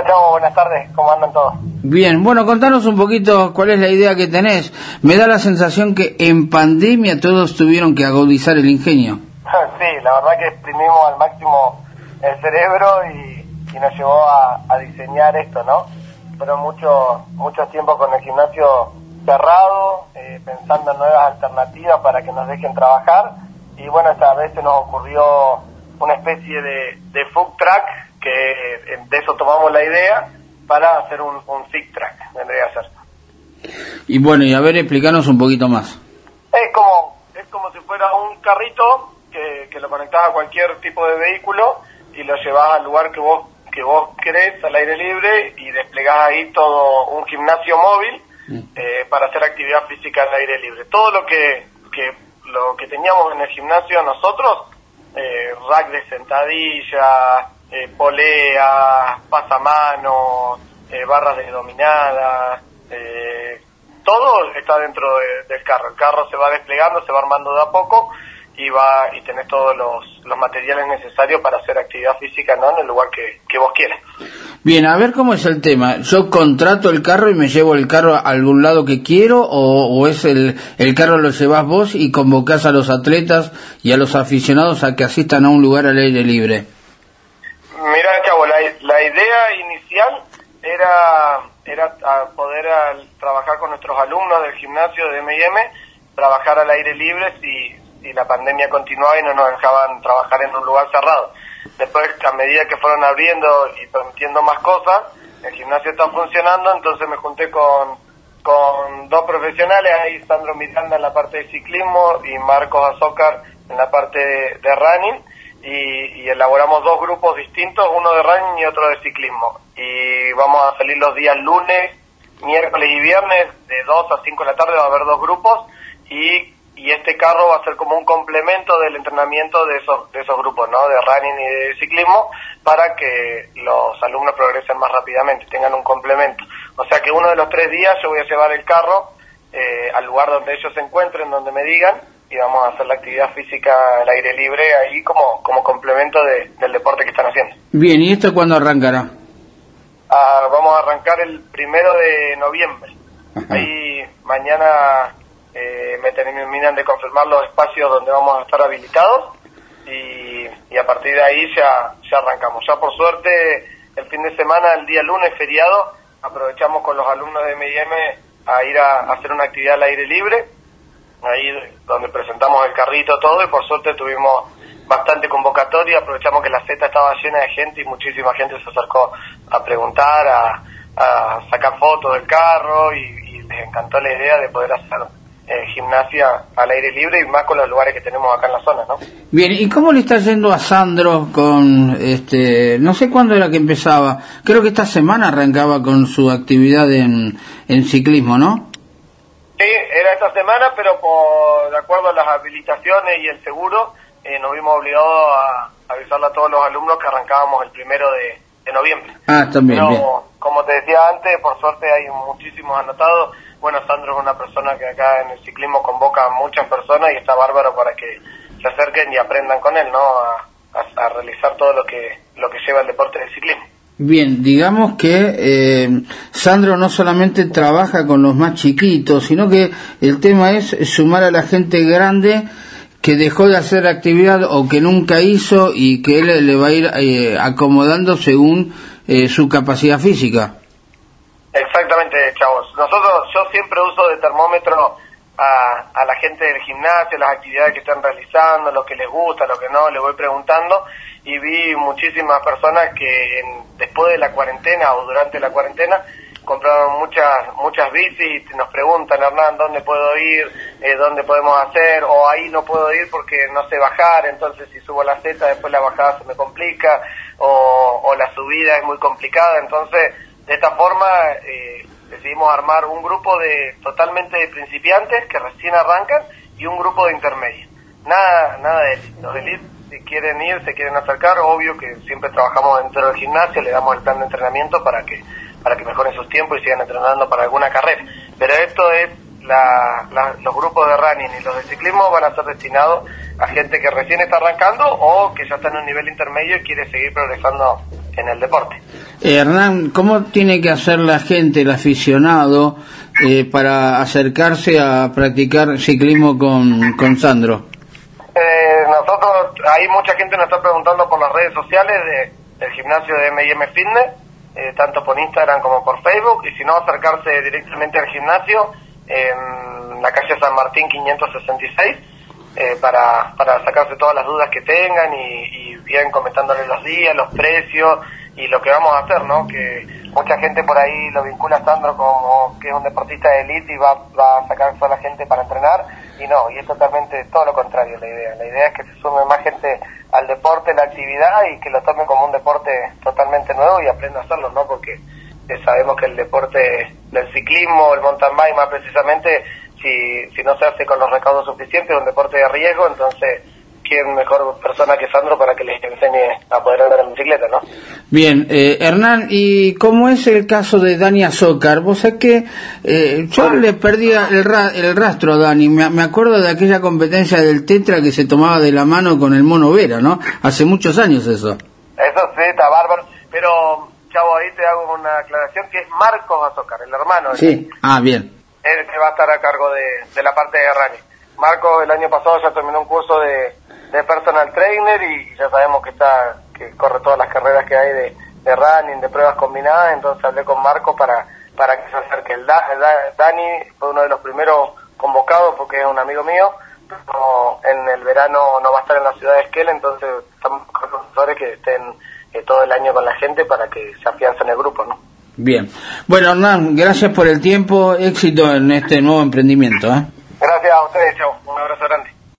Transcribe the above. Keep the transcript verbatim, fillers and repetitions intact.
Hola, chavo, buenas tardes, ¿cómo andan todos? Bien, bueno, contanos un poquito cuál es la idea que tenés. Me da la sensación que en pandemia todos tuvieron que agudizar el ingenio. Sí, la verdad que exprimimos al máximo el cerebro y, y nos llevó a, a diseñar esto, ¿no? Fueron mucho, muchos tiempos con el gimnasio cerrado, eh, pensando en nuevas alternativas para que nos dejen trabajar, y bueno, esta vez se nos ocurrió una especie de, de food track, que de eso tomamos la idea para hacer un, un zig track, vendría a ser. Y bueno, y a ver, explícanos un poquito más. Es como, es como si fuera un carrito que, que lo conectás a cualquier tipo de vehículo y lo llevas al lugar que vos que vos querés, al aire libre, y desplegás ahí todo un gimnasio móvil eh, para hacer actividad física al aire libre. Todo lo que, que lo que teníamos en el gimnasio nosotros, eh, rack de sentadilla, eh, polea, pasamanos, eh, barras de dominada, eh, todo está dentro de, del carro. El carro se va desplegando, se va armando de a poco y va y tenés todos los, los materiales necesarios para hacer actividad física, ¿no?, en el lugar que, que vos quieras. Bien, a ver cómo es el tema. ¿Yo contrato el carro y me llevo el carro a algún lado que quiero, o, o es el, el carro lo llevas vos y convocás a los atletas y a los aficionados a que asistan a un lugar al aire libre? Mirá, chavo, la, la idea inicial era, era a poder a, trabajar con nuestros alumnos del gimnasio de M y M, trabajar al aire libre si y la pandemia continuaba y no nos dejaban trabajar en un lugar cerrado. Después, a medida que fueron abriendo y permitiendo más cosas, el gimnasio está funcionando, entonces me junté con, con dos profesionales, ahí Sandro Miranda en la parte de ciclismo y Marcos Azócar en la parte de, de running, y, y elaboramos dos grupos distintos, uno de running y otro de ciclismo. Y vamos a salir los días lunes, miércoles y viernes, de dos a cinco de la tarde va a haber dos grupos, y y este carro va a ser como un complemento del entrenamiento de esos de esos grupos, ¿no?, de running y de ciclismo, para que los alumnos progresen más rápidamente, tengan un complemento. O sea que uno de los tres días yo voy a llevar el carro eh, al lugar donde ellos se encuentren, donde me digan, y vamos a hacer la actividad física al aire libre ahí como como complemento de, del deporte que están haciendo. Bien, ¿y esto cuándo arrancará? Ah, vamos a arrancar el primero de noviembre. Ajá. Ahí mañana Eh, me terminan de confirmar los espacios donde vamos a estar habilitados y, y a partir de ahí ya ya arrancamos. Ya por suerte el fin de semana, el día lunes feriado, aprovechamos con los alumnos de M y M a ir a, a hacer una actividad al aire libre, ahí donde presentamos el carrito, todo, y por suerte tuvimos bastante convocatoria. Aprovechamos que la Z estaba llena de gente y muchísima gente se acercó a preguntar, a, a sacar fotos del carro, y, y les encantó la idea de poder hacer Eh, gimnasia al aire libre, y más con los lugares que tenemos acá en la zona, ¿no? Bien, ¿y cómo le está yendo a Sandro con, este, no sé cuándo era que empezaba, creo que esta semana arrancaba con su actividad en, en ciclismo, ¿no? Sí, era esta semana, pero por de acuerdo a las habilitaciones y el seguro, eh, nos vimos obligados a, a avisarle a todos los alumnos que arrancábamos el primero de, de noviembre. Ah, también, pero, bien. Como te decía antes, por suerte hay muchísimos anotados. Bueno, Sandro es una persona que acá en el ciclismo convoca a muchas personas y está bárbaro para que se acerquen y aprendan con él, ¿no?, a, a, a realizar todo lo que lo que lleva el deporte del ciclismo. Bien, digamos que eh, Sandro no solamente trabaja con los más chiquitos, sino que el tema es sumar a la gente grande que dejó de hacer actividad o que nunca hizo, y que él le va a ir eh, acomodando según eh, su capacidad física. Exactamente, chavos. Nosotros, yo siempre uso de termómetro a, a la gente del gimnasio, las actividades que están realizando, lo que les gusta, lo que no, les voy preguntando, y vi muchísimas personas que en, después de la cuarentena o durante la cuarentena compraron muchas muchas bicis y nos preguntan: Hernán, ¿dónde puedo ir? Eh, ¿Dónde podemos hacer? O ahí no puedo ir porque no sé bajar, entonces si subo la Z después la bajada se me complica, o, o la subida es muy complicada. Entonces, de esta forma eh, decidimos armar un grupo de totalmente de principiantes que recién arrancan y un grupo de intermedios. Nada nada de élite. Los de élite, si quieren ir, se quieren acercar, obvio que siempre trabajamos dentro del gimnasio, le damos el plan de entrenamiento para que para que mejoren sus tiempos y sigan entrenando para alguna carrera. Pero esto es, la, la, los grupos de running y los de ciclismo van a ser destinados a gente que recién está arrancando o que ya está en un nivel intermedio y quiere seguir progresando en el deporte. Eh, Hernán, ¿cómo tiene que hacer la gente, el aficionado, eh, para acercarse a practicar ciclismo con, con Sandro? Eh, nosotros, hay mucha gente nos está preguntando por las redes sociales de, del gimnasio de M y M Fitness, eh, tanto por Instagram como por Facebook, y si no, acercarse directamente al gimnasio en la calle San Martín quinientos sesenta y seis, eh, para, para sacarse todas las dudas que tengan y, y bien comentándole los días, los precios y lo que vamos a hacer, ¿no? Que mucha gente por ahí lo vincula a Sandro como que es un deportista de élite y va, va a sacar toda la gente para entrenar, y no, y es totalmente todo lo contrario la idea. La idea es que se sume más gente al deporte, la actividad, y que lo tome como un deporte totalmente nuevo y aprenda a hacerlo, ¿no? Porque eh, sabemos que el deporte del ciclismo, el mountain bike más precisamente, si, si no se hace con los recaudos suficientes, es un deporte de riesgo. Entonces, ¿quién mejor persona que Sandro para que les enseñe a poder andar en bicicleta, no? Bien, eh, Hernán, ¿y cómo es el caso de Dani Azócar? Vos sabés que eh, yo le perdí el, ra el rastro a Dani. Me, me acuerdo de aquella competencia del Tetra que se tomaba de la mano con el Mono Vera, ¿no? Hace muchos años eso. Eso sí, está bárbaro. Pero, Chavo, ahí te hago una aclaración, que es Marcos Azócar, el hermano. Sí, el, ah, bien. El que va a estar a cargo de, de la parte de running. Marcos el año pasado ya terminó un curso de de personal trainer y ya sabemos que está que corre todas las carreras que hay de, de running, de pruebas combinadas. Entonces hablé con Marco para para que se acerque. El, da, el da, Dani fue uno de los primeros convocados porque es un amigo mío, pero en el verano no va a estar en la ciudad de Esquel, entonces estamos con profesores que estén eh, todo el año con la gente para que se afiancen el grupo, ¿no? Bien. Bueno, Hernán, gracias por el tiempo, éxito en este nuevo emprendimiento, ¿eh? Gracias a ustedes, chao. Un abrazo grande.